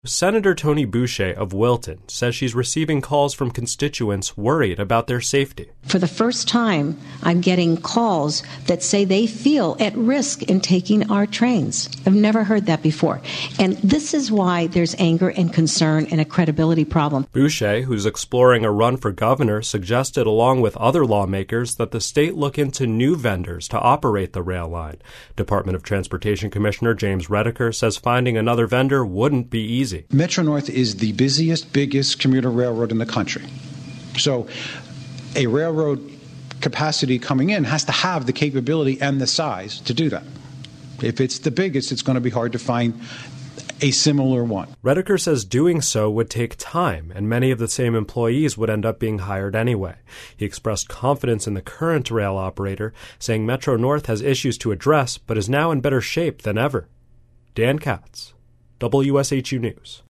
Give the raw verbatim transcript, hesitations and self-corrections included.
Senator Tony Boucher of Wilton says she's receiving calls from constituents worried about their safety. For the first time, I'm getting calls that say they feel at risk in taking our trains. I've never heard that before. And this is why there's anger and concern and a credibility problem. Boucher, who's exploring a run for governor, suggested along with other lawmakers that the state look into new vendors to operate the rail line. Department of Transportation Commissioner James Redeker says finding another vendor wouldn't be easy. Metro-North is the busiest, biggest commuter railroad in the country. So a railroad capacity coming in has to have the capability and the size to do that. If it's the biggest, it's going to be hard to find a similar one. Redeker says doing so would take time, and many of the same employees would end up being hired anyway. He expressed confidence in the current rail operator, saying Metro-North has issues to address, but is now in better shape than ever. Dan Katz, W S H U News.